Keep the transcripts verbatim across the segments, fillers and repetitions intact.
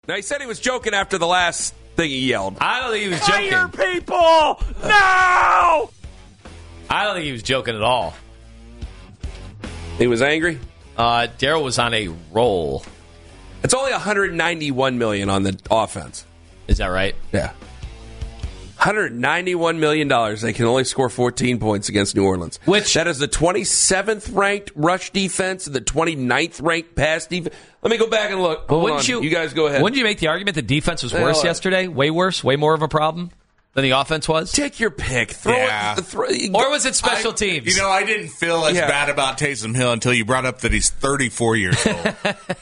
Now, he said he was joking after the last thing he yelled. I don't think he was joking. Fire people! No! I don't think he was joking at all. He was angry? Uh, Daryl was on a roll. It's only one hundred ninety-one million dollars on the offense. Is that right? Yeah. one hundred ninety-one million dollars. They can only score fourteen points against New Orleans. Which that is the twenty-seventh ranked rush defense and the twenty-ninth ranked pass defense. Let me go back and look. Hold wouldn't on. You, you guys go ahead. Wouldn't you make the argument the defense was Hey, worse hold on. yesterday? Way worse? Way more of a problem than the offense was? Take your pick. Throw Yeah. it. Throw, Or was it special I, teams? You know, I didn't feel as Yeah. bad about Taysom Hill until you brought up that he's thirty-four years old.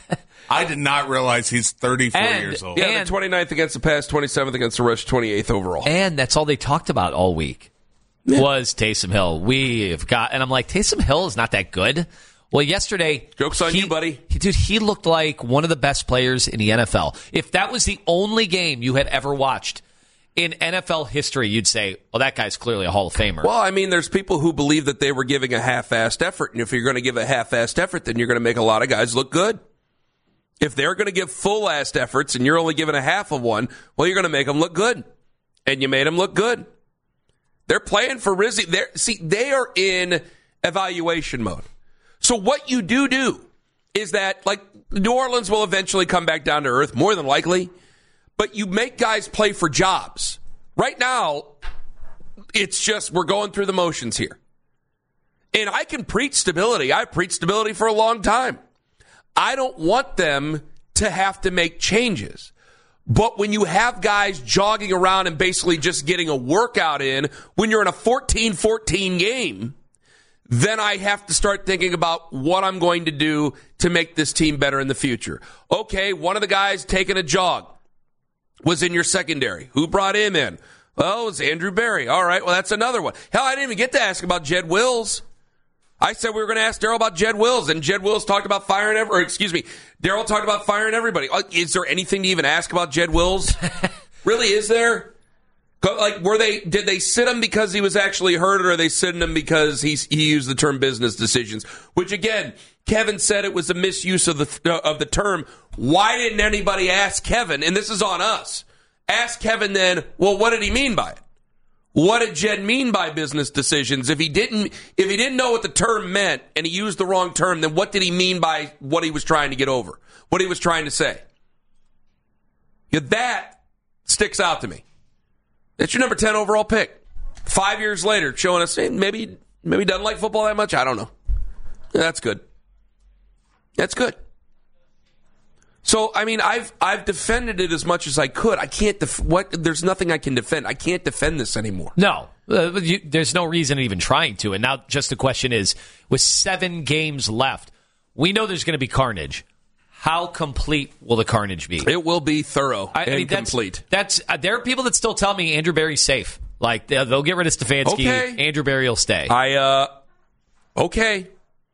I did not realize he's thirty-four And- years old. Yeah, And- the twenty-ninth against the pass, twenty-seventh against the rush, twenty-eighth overall. And that's all they talked about all week Yeah. was Taysom Hill. We have got, and I'm like, Taysom Hill is not that good. Well, yesterday, Joke's on he- you, buddy. he- dude, he looked like one of the best players in the N F L. If that was the only game you had ever watched in N F L history, you'd say, well, that guy's clearly a Hall of Famer. Well, I mean, there's people who believe that they were giving a half-assed effort, and if you're going to give a half-assed effort, then you're going to make a lot of guys look good. If they're going to give full-assed efforts and you're only giving a half of one, well, you're going to make them look good. And you made them look good. They're playing for Rizzy. They're, see, they are in evaluation mode. So what you do do is that, like, New Orleans will eventually come back down to earth, more than likely, but you make guys play for jobs. Right now, it's just we're going through the motions here. And I can preach stability. I've preached stability for a long time. I don't want them to have to make changes. But when you have guys jogging around and basically just getting a workout in when you're in a fourteen fourteen game, then I have to start thinking about what I'm going to do to make this team better in the future. Okay, one of the guys taking a jog was in your secondary. Who brought him in? Well, it was Andrew Berry. All right, well, that's another one. Hell, I didn't even get to ask about Jed Wills. I said we were going to ask Daryl about Jed Wills, and Jed Wills talked about firing every, or excuse me, Daryl talked about firing everybody. Is there anything to even ask about Jed Wills? Really, is there? Like, were they? Did they sit him because he was actually hurt, or are they sitting him because he he used the term business decisions? Which again, Kevin said it was a misuse of the of the term. Why didn't anybody ask Kevin? And this is on us. Ask Kevin then. Well, what did he mean by it? What did Jed mean by business decisions? If he didn't, if he didn't know what the term meant and he used the wrong term, then what did he mean by what he was trying to get over? What he was trying to say? Yeah, that sticks out to me. That's your number ten overall pick. Five years later, showing us hey, maybe maybe he doesn't like football that much. I don't know. Yeah, that's good. That's good. So, I mean, I've I've defended it as much as I could. I can't def- what there's nothing I can defend. I can't defend this anymore. No, uh, you, there's no reason even trying to. And now just the question is, with seven games left, we know there's going to be carnage. How complete will the carnage be? It will be thorough I, and I mean, that's, complete. That's uh, there are people that still tell me Andrew Berry's safe. Like they'll, they'll get rid of Stefanski. Okay. Andrew Berry will stay. I uh, okay.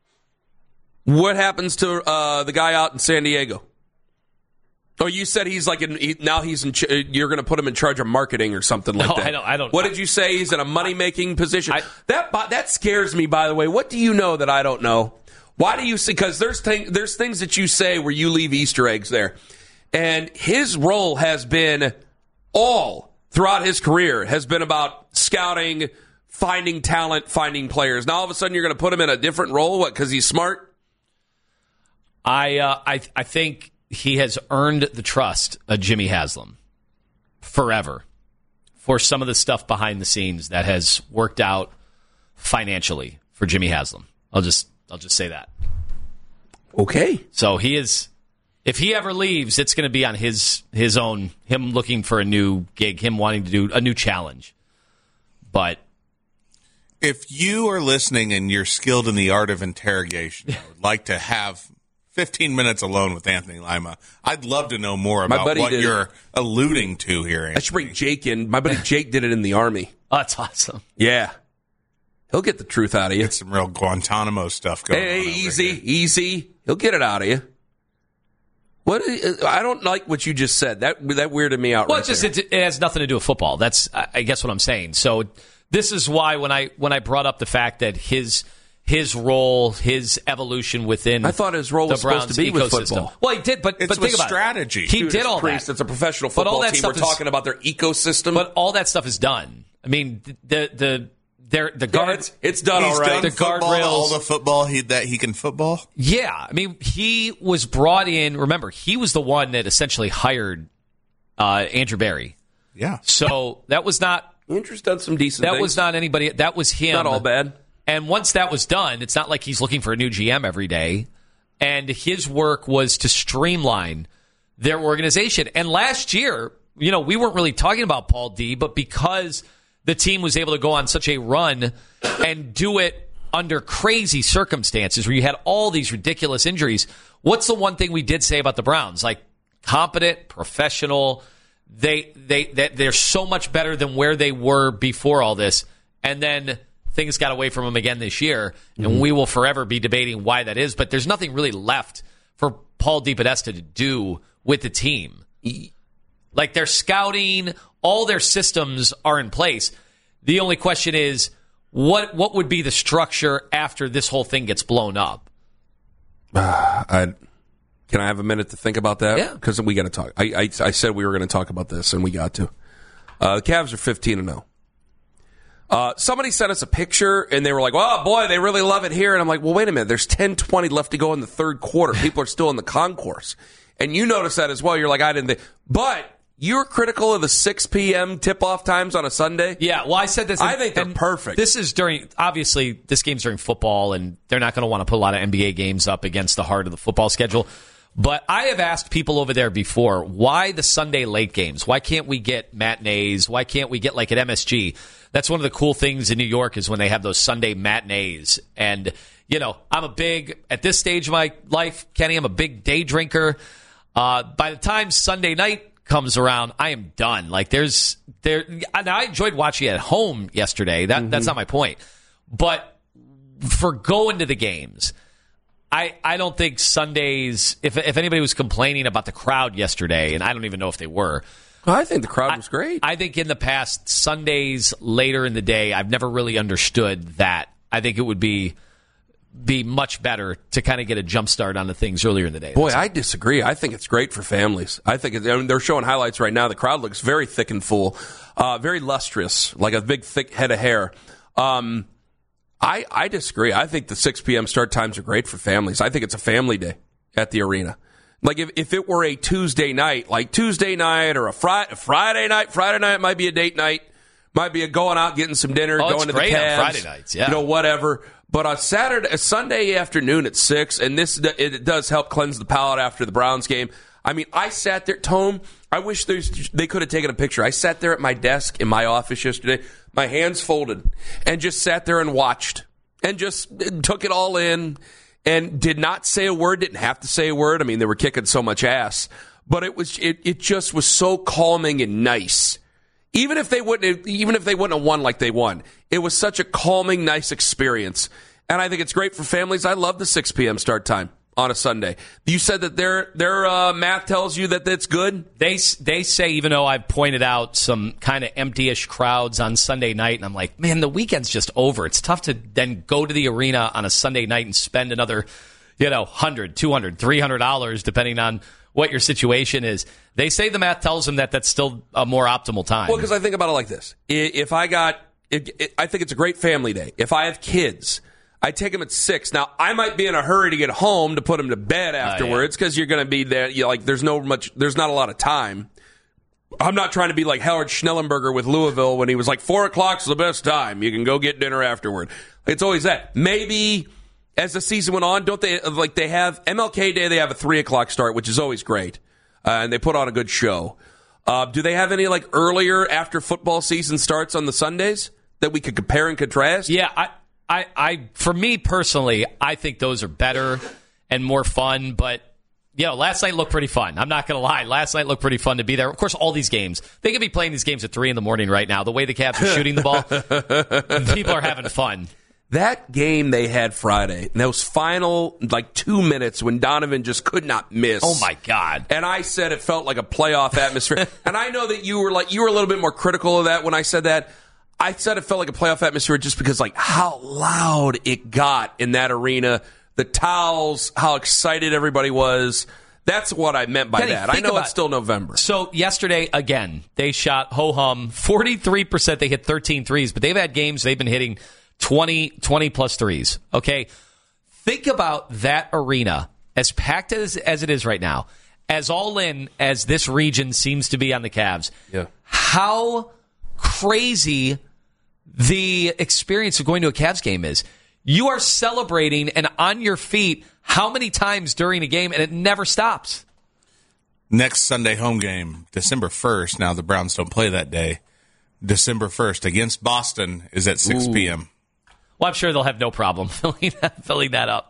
What happens to uh, the guy out in San Diego? Oh, you said he's like in, he, now he's in. Ch- you're going to put him in charge of marketing or something like No, that. I don't- I don't- What did you say? He's in a money making position. I- that that scares me. By the way, what do you know that I don't know? Why do you see? Because there's thing, there's things that you say where you leave Easter eggs there, and his role has been all throughout his career has been about scouting, finding talent, finding players. Now all of a sudden you're going to put him in a different role. What? Because he's smart. I uh, I I think he has earned the trust of Jimmy Haslam forever for some of the stuff behind the scenes that has worked out financially for Jimmy Haslam. I'll just I'll just say that. Okay. So he is. If he ever leaves, it's going to be on his his own. Him looking for a new gig, him wanting to do a new challenge. But If you are listening and you're skilled in the art of interrogation, I would like to have fifteen minutes alone with Anthony Lima. I'd love to know more My about buddy what did- you're alluding to here, Anthony. I should bring Jake in. My buddy Jake did it in the Army. oh, that's awesome. Yeah. He'll get the truth out of you. Get some real Guantanamo stuff going Hey, on. over easy, here. easy. He'll get it out of you. What? I don't like what you just said. That that weirded me out. Well, right it's just there. it, it has nothing to do with football. That's I I guess what I'm saying. So this is why when I when I brought up the fact that his his role, his evolution within. I thought his role the was supposed Browns to be with ecosystem. football. Well, he did, but It's but with think about strategy. it. He Dude, did it's all Priest. that. It's a professional But all football that team. We're stuff is- talking about their ecosystem. But all that stuff is done. I mean, the the the, the yeah, guard. it's, it's done He's all right. done The football, guardrails- all the football he, that he can football. Yeah, I mean, he was brought in. Remember, he was the one that essentially hired uh, Andrew Berry. Yeah. So that was not Andrew's done some decent that things. was not anybody. That was him. Not all bad. And once that was done, it's not like he's looking for a new G M every day. And his work was to streamline their organization. And last year, you know, we weren't really talking about Paul D, but because the team was able to go on such a run and do it under crazy circumstances where you had all these ridiculous injuries, what's the one thing we did say about the Browns? Like, competent, professional. They they they they're so much better than where they were before all this. And then things got away from them again this year, and mm-hmm. we will forever be debating why that is. But there's nothing really left for Paul DePodesta to do with the team. Like, their scouting, all their systems are in place. The only question is, what what would be the structure after this whole thing gets blown up? Uh, I can I have a minute to think about that? Yeah, because we got to talk. I, I I said we were going to talk about this, and we got to. Uh, the Cavs are fifteen and oh. Uh, somebody sent us a picture, and they were like, "Oh boy, they really love it here." And I'm like, "Well, wait a minute. There's ten twenty left to go in the third quarter. People are still in the concourse." And you notice that as well. You're like, "I didn't think," but you're critical of the six p.m. tip-off times on a Sunday. Yeah, well, I said this. I think they're perfect. This is during, obviously, this game's during football, and they're not going to want to put a lot of N B A games up against the heart of the football schedule. But I have asked people over there before, why the Sunday late games? Why can't we get matinees? Why can't we get like at M S G? That's one of the cool things in New York is when they have those Sunday matinees. And, you know, I'm a big, at this stage of my life, Kenny, I'm a big day drinker. Uh, by the time Sunday night comes around, I am done. Like, there's, there, and I enjoyed watching it at home yesterday. That, mm-hmm. That's not my point. But for going to the games, I, I don't think Sundays, if if anybody was complaining about the crowd yesterday, and I don't even know if they were. Well, I think the crowd was great. I, I think in the past, Sundays later in the day, I've never really understood that. I think it would be be much better to kind of get a jump start on the things earlier in the day. Boy, I disagree. I think it's great for families. I think it, I mean, they're showing highlights right now. The crowd looks very thick and full, uh, very lustrous, like a big, thick head of hair. Um I, I disagree. I think the six p.m. start times are great for families. I think it's a family day at the arena. Like, if, if it were a Tuesday night, like Tuesday night or a, fri- a Friday night, Friday night might be a date night, might be a going out, getting some dinner, oh, going to the Cavs. On Friday nights, yeah. You know, whatever. But on Saturday, a Sunday afternoon at six, and this it does help cleanse the palate after the Browns game. I mean, I sat there, Tome, I wish they could have taken a picture. I sat there at my desk in my office yesterday, my hands folded, and just sat there and watched and just took it all in and did not say a word, didn't have to say a word. I mean, they were kicking so much ass, but it was it, it just was so calming and nice. Even if they wouldn't have, even if they wouldn't have won like they won, it was such a calming, nice experience. And I think it's great for families. I love the six p.m. start time on a Sunday. You said that their their uh, math tells you that that's good? They they say, even though I've pointed out some kind of empty-ish crowds on Sunday night, and I'm like, man, the weekend's just over. It's tough to then go to the arena on a Sunday night and spend another, you know, one hundred, two hundred, three hundred dollars, depending on what your situation is. They say the math tells them that that's still a more optimal time. Well, because I think about it like this. If I got, if, I think it's a great family day. If I have kids, I take them at six. Now, I might be in a hurry to get home to put them to bed afterwards because uh, yeah. you're going to be there. You know, like, there's no much, there's not a lot of time. I'm not trying to be like Howard Schnellenberger with Louisville when he was like, four o'clock's the best time. You can go get dinner afterward. It's always that. Maybe as the season went on, don't they, like, they have M L K Day, they have a three o'clock start, which is always great. Uh, and they put on a good show. Uh, do they have any, like, earlier after football season starts on the Sundays that we could compare and contrast? Yeah, I, I, I, for me personally, I think those are better and more fun. But, you know, last night looked pretty fun. I'm not going to lie. Last night looked pretty fun to be there. Of course, all these games, they could be playing these games at three in the morning right now. The way the Cavs are shooting the ball, people are having fun. That game they had Friday, those final, like, two minutes when Donovan just could not miss. Oh, my God. And I said it felt like a playoff atmosphere. And I know that you were like, you were a little bit more critical of that when I said that. I said it felt like a playoff atmosphere just because, like, how loud it got in that arena, the towels, how excited everybody was. That's what I meant by Kenny, that. I know it's still November. So yesterday, again, they shot ho-hum forty-three percent. They hit thirteen threes, but they've had games they've been hitting twenty, twenty plus threes. Okay? Think about that arena, as packed as, as it is right now, as all in as this region seems to be on the Cavs. Yeah. How crazy the experience of going to a Cavs game is. You are celebrating and on your feet how many times during a game, and it never stops. Next Sunday home game, December first. Now, the Browns don't play that day. December first against Boston is at six p.m. Well, I'm sure they'll have no problem filling that, filling that up.